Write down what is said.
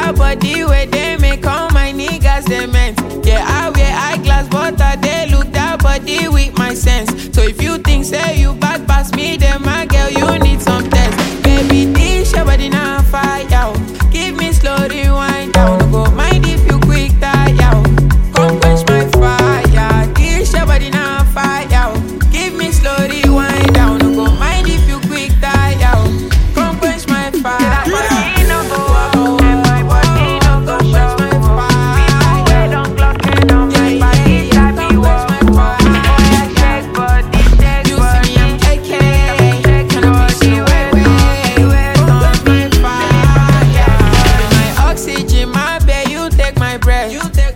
that body where they make all my niggas cement. Yeah, I wear eyeglass, but I they look that body with my sense. So if you think say you bad pass me, then my girl, you need some test. Baby, this your body now fire. Give me slow rewind down. No go mind if you quick tire. Come quench my fire. This your body now fire. Give me slow rewind down. No go mind if you quick tire. Come quench my fire. You take